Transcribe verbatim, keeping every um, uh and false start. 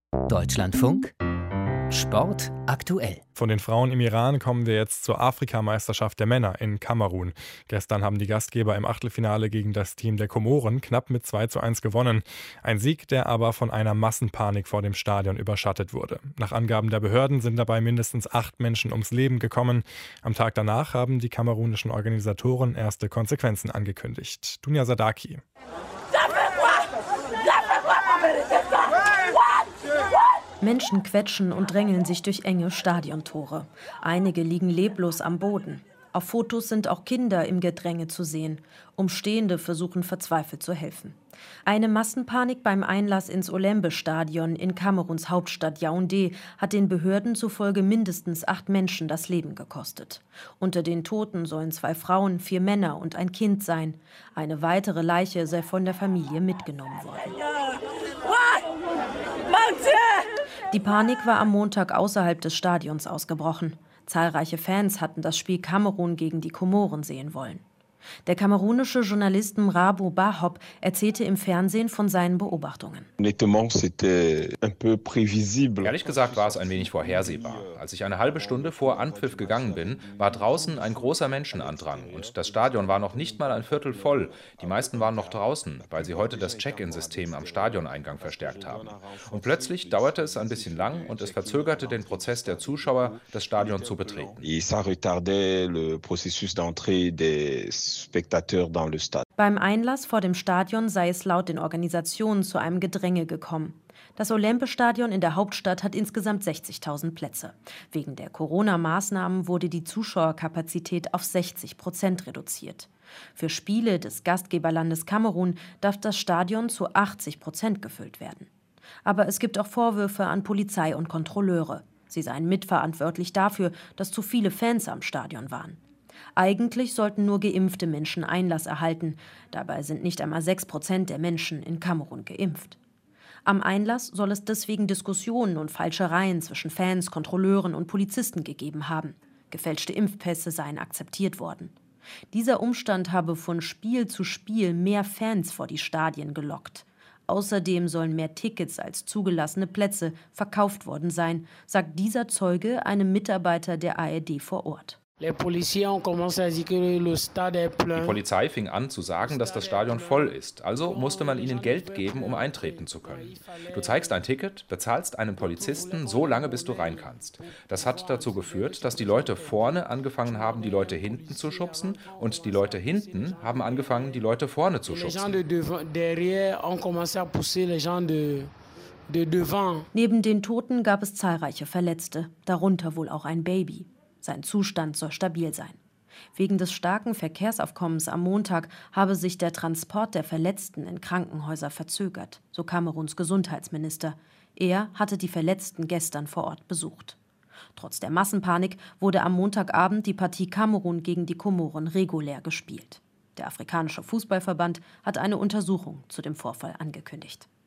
Deutschlandfunk Sport aktuell. Von den Frauen im Iran kommen wir jetzt zur Afrikameisterschaft der Männer in Kamerun. Gestern haben die Gastgeber im Achtelfinale gegen das Team der Komoren knapp mit zwei zu eins gewonnen. Ein Sieg, der aber von einer Massenpanik vor dem Stadion überschattet wurde. Nach Angaben der Behörden sind dabei mindestens acht Menschen ums Leben gekommen. Am Tag danach haben die kamerunischen Organisatoren erste Konsequenzen angekündigt. Dunja Sadaki. Menschen quetschen und drängeln sich durch enge Stadiontore. Einige liegen leblos am Boden. Auf Fotos sind auch Kinder im Gedränge zu sehen. Umstehende versuchen verzweifelt zu helfen. Eine Massenpanik beim Einlass ins Olembe-Stadion in Kameruns Hauptstadt Yaoundé hat den Behörden zufolge mindestens acht Menschen das Leben gekostet. Unter den Toten sollen zwei Frauen, vier Männer und ein Kind sein. Eine weitere Leiche sei von der Familie mitgenommen worden. Die Panik war am Montag außerhalb des Stadions ausgebrochen. Zahlreiche Fans hatten das Spiel Kamerun gegen die Komoren sehen wollen. Der kamerunische Journalist Mrabo Bahop erzählte im Fernsehen von seinen Beobachtungen. Ehrlich gesagt war es ein wenig vorhersehbar. Als ich eine halbe Stunde vor Anpfiff gegangen bin, war draußen ein großer Menschenandrang und das Stadion war noch nicht mal ein Viertel voll. Die meisten waren noch draußen, weil sie heute das Check-in-System am Stadioneingang verstärkt haben. Und plötzlich dauerte es ein bisschen lang und es verzögerte den Prozess der Zuschauer, das Stadion zu betreten. Beim Einlass vor dem Stadion sei es laut den Organisationen zu einem Gedränge gekommen. Das Olembe-Stadion in der Hauptstadt hat insgesamt sechzigtausend Plätze. Wegen der Corona-Maßnahmen wurde die Zuschauerkapazität auf sechzig Prozent reduziert. Für Spiele des Gastgeberlandes Kamerun darf das Stadion zu achtzig Prozent gefüllt werden. Aber es gibt auch Vorwürfe an Polizei und Kontrolleure. Sie seien mitverantwortlich dafür, dass zu viele Fans am Stadion waren. Eigentlich sollten nur geimpfte Menschen Einlass erhalten. Dabei sind nicht einmal sechs Prozent der Menschen in Kamerun geimpft. Am Einlass soll es deswegen Diskussionen und Falschereien zwischen Fans, Kontrolleuren und Polizisten gegeben haben. Gefälschte Impfpässe seien akzeptiert worden. Dieser Umstand habe von Spiel zu Spiel mehr Fans vor die Stadien gelockt. Außerdem sollen mehr Tickets als zugelassene Plätze verkauft worden sein, sagt dieser Zeuge einem Mitarbeiter der A R D vor Ort. Die Polizei fing an zu sagen, dass das Stadion voll ist. Also musste man ihnen Geld geben, um eintreten zu können. Du zeigst ein Ticket, bezahlst einen Polizisten so lange, bis du rein kannst. Das hat dazu geführt, dass die Leute vorne angefangen haben, die Leute hinten zu schubsen und die Leute hinten haben angefangen, die Leute vorne zu schubsen. Neben den Toten gab es zahlreiche Verletzte, darunter wohl auch ein Baby. Sein Zustand soll stabil sein. Wegen des starken Verkehrsaufkommens am Montag habe sich der Transport der Verletzten in Krankenhäuser verzögert, so Kameruns Gesundheitsminister. Er hatte die Verletzten gestern vor Ort besucht. Trotz der Massenpanik wurde am Montagabend die Partie Kamerun gegen die Komoren regulär gespielt. Der afrikanische Fußballverband hat eine Untersuchung zu dem Vorfall angekündigt.